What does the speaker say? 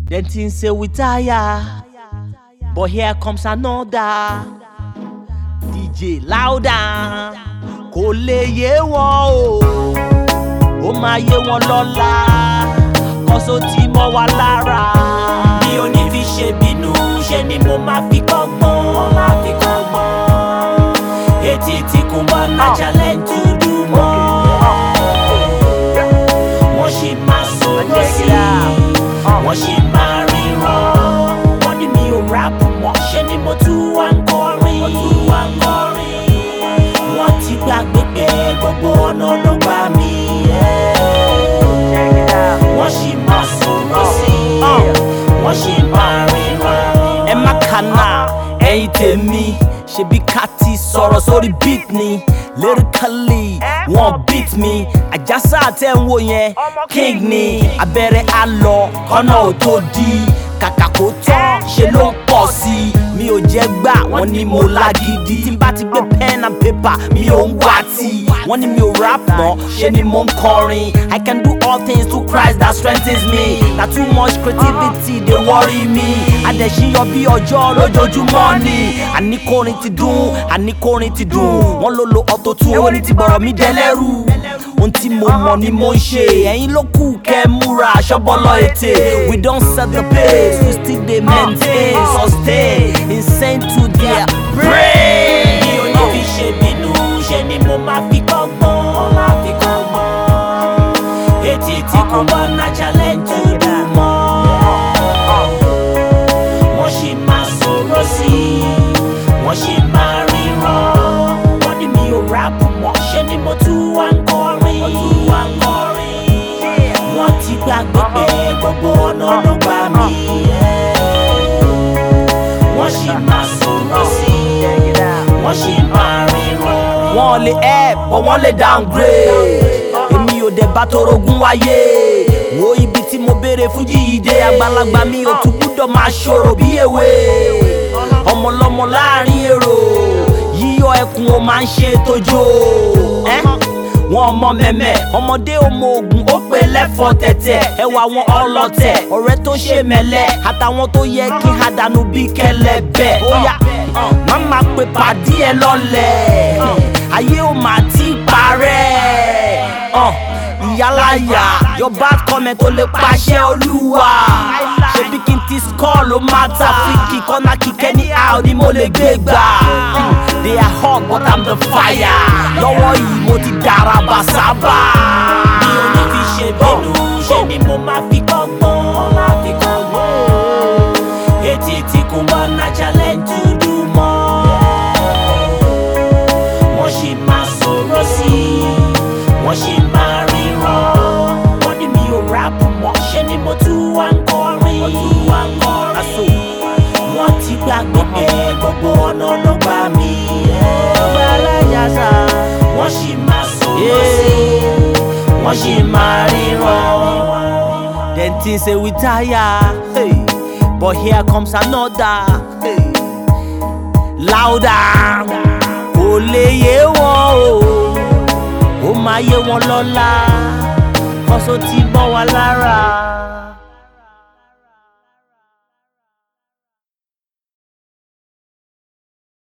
They think say we tire, but here comes another. DJ louder, kò lè yé wọn o, ó máa yé wọn lọ́la, kọ́sọ́ tí mọ́ wa lára. Mi ò ní fi ṣe bínú, ṣe ni mo máa fi kọ́gbọ́n, etí tí kò bá na challenge to do more. Wọ́n ṣì máa sọ̀rọ̀ sí i, wọ́n ṣì máa ríran. Wọ́n ní mi ò rap mọ́, ṣe ni mo tún wá ń kọrin. Wọ́n ti gbàgbé pé gbogbo ọ̀nà ló gbà mí. Wọ́n ṣì máa sọ̀rọ̀ sí i, wọ́n ṣì máa ríran. Ẹ má kàná ẹ̀yin tèmi, ṣebí ká ti sọ̀rọ̀ sórí beat ni. Lyrically, wọ́n beat me. Àjàsà tẹ́ ń wò yẹn, king ni. Abẹ́rẹ́ á lọ, kọ́nà ò tó di. Kàkà kó tán, ṣe ló ń pọ̀ sí i. Mi ò jẹ́ gbà, wọ́n ní mo lágídí. Tí n bá ti gbé pen and paper, mi ò ń wá tí. Wọ́n ní mi ò rap mọ́, ṣe ni mo ń kọrin. I can do all things through Christ that strengthens me. Na too much creativity dey worry me. Adẹ̀ṣiyọ bí ọjọ́ lójoojúmọ́ ni. Àníkórin ti dùn, àníkórin ti dùn. Wọ́n ló lo auto-tune, ó ní ti bọ̀rọ̀ mi dẹ́lẹ́rù. Ohun tí mo mọ̀ ni mo ń ṣe. Ẹ̀yin ló kù kẹ́ múra aṣọ́bọ́lọ́ ètè. We don set the pace, we still dey maintain, sustain, insane to their brain. Mi ò ní fi ṣe bínú, ṣe ni mo máa fi kọ́gbọ́n, etí tí kò bá na challenge to do more. Wọ́n ṣì máa sọ̀rọ̀ sí i, wọ́n ṣì máa ríran. Wọ́n ní mi ò rap mọ́, ṣe ni mo tún wá ń kọrin. Wọ́n ti gbàgbé pé gbogbo ọ̀nà ló gbà mí. Wọ́n ṣì máa sọ̀rọ̀ sí i, wọ́n ṣì máa ríran. Wọ́n lè help, but wọ́n lè downgrade. Èmi ò dẹ̀ bá torogún wáyé. Wo ibi tí mo béèrè fún jíde. Àgbàlagbà mi ò tún gbúdọ̀ máa ṣòro bí èwe. Ọmọlọ́mọ láàrin èrò, yíyọ ẹkùn ó máa ń ṣe tójó. Wọ́n ọmọ mẹ́mẹ́, ọmọdé ọmọ ogun ó pè lẹ́fọ̀ tẹ̀tẹ̀. Ẹwà wọn ọlọ́tẹ̀, ọ̀rẹ́ tó ṣe mẹ́lẹ̀, àtàwọn tó yẹ kí n àdánù bí kẹlẹ́bẹ̀. Ó yá, má máa pe pàdí ẹ lọ́lẹ̀, ayé ò máa ti parẹ́. Ìyálàyà, your bad comment ó lè pàṣẹ olúwa. Ṣebí kí n ti score ló máa ta fíkì, kọ́nà kíkẹ́ ní out ni mo lè gbé gbà. They are hot but I'm the fire. Lọ́wọ́ yìí mo ti dára bá sábà. Mi ò ní fi ṣe bínú, ṣe ni mo máa fi kọ́gbọ́n, etí tí kò bá na challenge to do more. Wọ́n ṣì máa sọ̀rọ̀ sí i, wọ́n ṣì máa ríran. Wọ́n ní mi ò rap mọ́, ṣe ni mo tún wá ń kọrin. Wọ́n ti gbàgbé pé gbogbo ọ̀nà ló gbà mí. Wọ́n ṣì máa sọ̀rọ̀ sí i, wọ́n ṣì máa ríran. They think say we tire, hey, but here comes another. Hey. Louder, kò lè yé wọn o, ó máa yé wọn lọ́la, kọ́sọ́ tí mọ́ wa lára.